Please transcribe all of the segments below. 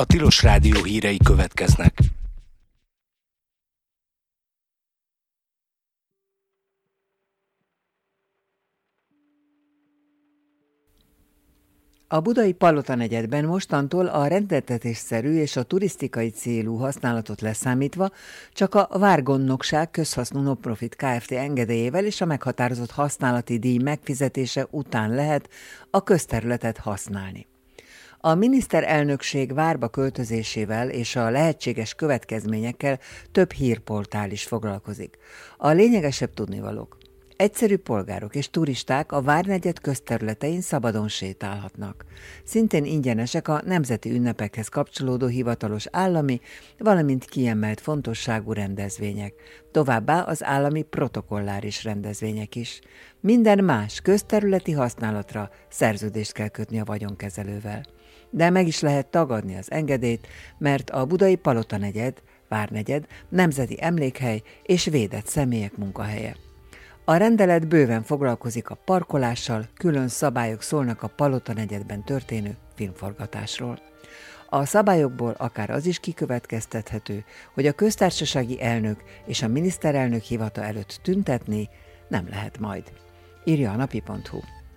A Tilos Rádió hírei következnek. A budai Palota negyedben mostantól a rendeltetésszerű és a turisztikai célú használatot leszámítva csak a Várgondnokság közhasznú non-profit Kft. Engedélyével és a meghatározott használati díj megfizetése után lehet a közterületet használni. A miniszterelnökség Várba költözésével és a lehetséges következményekkel több hírportál is foglalkozik. A lényegesebb tudnivalók. Egyszerű polgárok és turisták a Várnegyed közterületein szabadon sétálhatnak. Szintén ingyenesek a nemzeti ünnepekhez kapcsolódó hivatalos állami, valamint kiemelt fontosságú rendezvények. Továbbá az állami protokolláris rendezvények is. Minden más közterületi használatra szerződést kell kötni a vagyonkezelővel. De meg is lehet tagadni az engedélyt, mert a budai Palota negyed, Várnegyed nemzeti emlékhely és védett személyek munkahelye. A rendelet bőven foglalkozik a parkolással, külön szabályok szólnak a Palota negyedben történő filmforgatásról. A szabályokból akár az is kikövetkeztethető, hogy a köztársasági elnök és a miniszterelnök hivata előtt tüntetni nem lehet majd. Írja a napi.hu.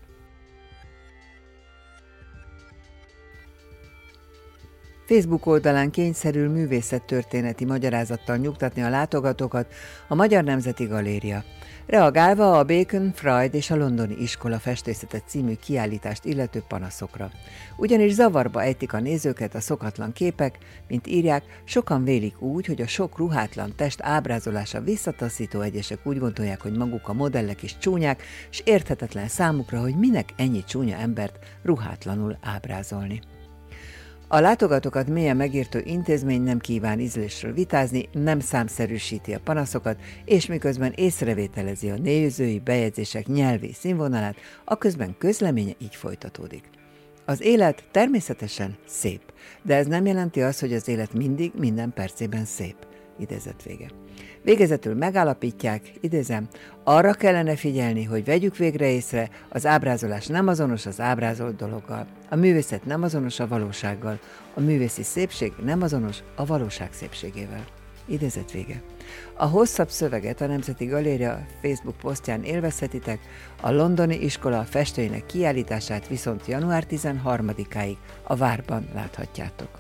Facebook oldalán kényszerül művészettörténeti magyarázattal nyugtatni a látogatókat a Magyar Nemzeti Galéria, reagálva a Bacon, Freud és a Londoni Iskola Festészete című kiállítást illető panaszokra. Ugyanis zavarba ejtik a nézőket a szokatlan képek, mint írják, sokan vélik úgy, hogy a sok ruhátlan test ábrázolása visszataszító, egyesek úgy gondolják, hogy maguk a modellek is csúnyák, és érthetetlen számukra, hogy minek ennyi csúnya embert ruhátlanul ábrázolni. A látogatókat mélyen megértő intézmény nem kíván ízlésről vitázni, nem számszerűsíti a panaszokat, és miközben észrevételezi a nézői bejegyzések nyelvi színvonalát, aközben közleménye így folytatódik. Az élet természetesen szép, de ez nem jelenti azt, hogy az élet mindig, minden percében szép. Idézet vége. Végezetül megállapítják, idézem, arra kellene figyelni, hogy vegyük végre észre, az ábrázolás nem azonos az ábrázolt dologgal, a művészet nem azonos a valósággal, a művészi szépség nem azonos a valóság szépségével. Idézet vége. A hosszabb szöveget a Nemzeti Galéria Facebook posztján élvezhetitek, a Londoni Iskola festőinek kiállítását viszont január 13-áig a Várban láthatjátok.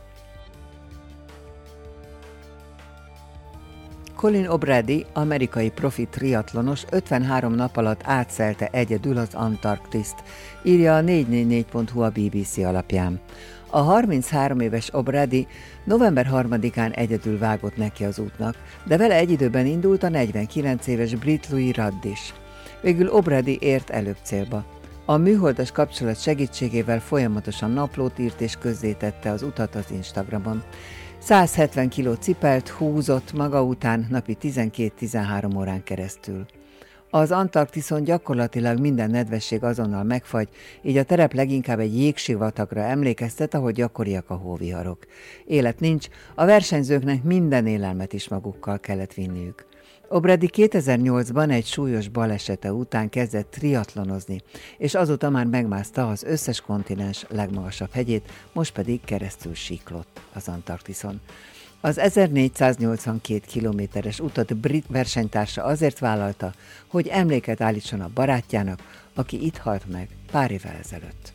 Colin O'Brady, amerikai profi triatlonos 53 nap alatt átszelte egyedül az Antarktiszt, írja a 444.hu a BBC alapján. A 33 éves O'Brady november 3-án egyedül vágott neki az útnak, de vele egy időben indult a 49 éves brit Louis Rudd is. Végül O'Brady ért előbb célba. A műholdas kapcsolat segítségével folyamatosan naplót írt és közzétette az utat az Instagramon. 170 kilót cipelt, húzott maga után napi 12-13 órán keresztül. Az Antarktiszon gyakorlatilag minden nedvesség azonnal megfagy, így a terep leginkább egy jégsivatagra emlékeztet, ahol gyakoriak a hóviharok. Élet nincs, a versenyzőknek minden élelmet is magukkal kellett vinniük. O'Brady 2008-ban egy súlyos balesete után kezdett triatlonozni, és azóta már megmászta az összes kontinens legmagasabb hegyét, most pedig keresztül síklott az Antarktiszon. Az 1482 kilométeres utat brit versenytársa azért vállalta, hogy emléket állítson a barátjának, aki itt halt meg pár évvel ezelőtt.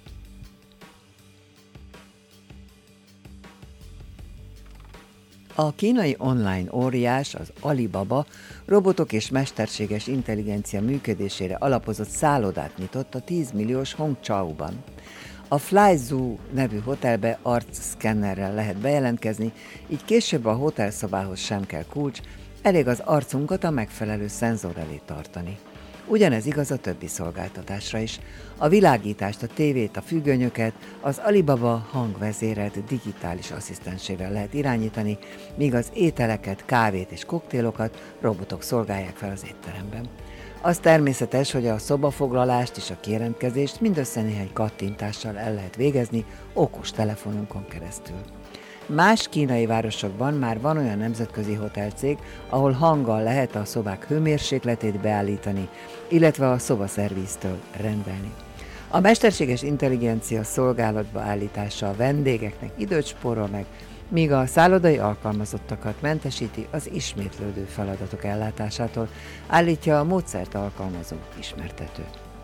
A kínai online óriás, az Alibaba robotok és mesterséges intelligencia működésére alapozott szállodát nyitott a 10 milliós Hongqiaoban. A FlyZoo nevű hotelbe arcszkennerrel lehet bejelentkezni, így később a hotelszobához sem kell kulcs, elég az arcunkat a megfelelő szenzor elé tartani. Ugyanez igaz a többi szolgáltatásra is. A világítást, a tévét, a függönyöket az Alibaba hangvezérelt digitális asszisztensével lehet irányítani, míg az ételeket, kávét és koktélokat robotok szolgálják fel az étteremben. Az természetes, hogy a szobafoglalást és a kérentkezést mindössze néhány kattintással el lehet végezni okos telefonunkon keresztül. Más kínai városokban már van olyan nemzetközi hotelcég, ahol hanggal lehet a szobák hőmérsékletét beállítani, illetve a szobaszerviztől rendelni. A mesterséges intelligencia szolgálatba állítása a vendégeknek időt spórol meg, míg a szállodai alkalmazottakat mentesíti az ismétlődő feladatok ellátásától, állítja a módszert alkalmazó ismertető.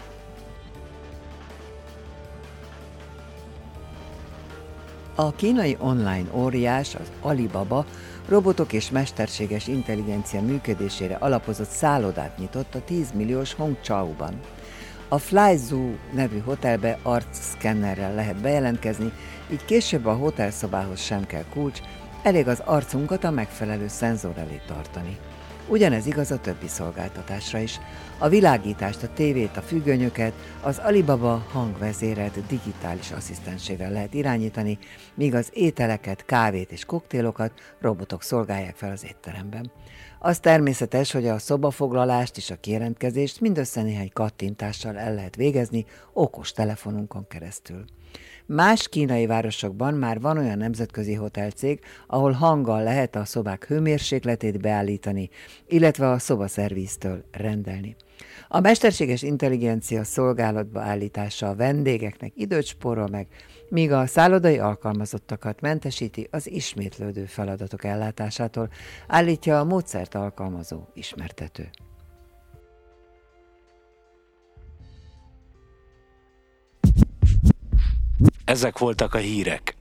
A kínai online óriás, az Alibaba robotok és mesterséges intelligencia működésére alapozott szállodát nyitott a 10 milliós Hongqiaoban. A FlyZoo nevű hotelbe arcszkennerrel lehet bejelentkezni, így később a hotelszobához sem kell kulcs, elég az arcunkat a megfelelő szenzor elé tartani. Ugyanez igaz a többi szolgáltatásra is. A világítást, a tévét, a függönyöket az Alibaba hangvezérelt digitális asszisztensével lehet irányítani, míg az ételeket, kávét és koktélokat robotok szolgálják fel az étteremben. Az természetes, hogy a szobafoglalást és a kijelentkezést mindössze néhány kattintással el lehet végezni okos telefonunkon keresztül. Más kínai városokban már van olyan nemzetközi hotelcég, ahol hanggal lehet a szobák hőmérsékletét beállítani, illetve a szobaszervíztől rendelni. A mesterséges intelligencia szolgálatba állítása a vendégeknek időt spórol meg, míg a szállodai alkalmazottakat mentesíti az ismétlődő feladatok ellátásától, állítja a módszert alkalmazó ismertető. Ezek voltak a hírek.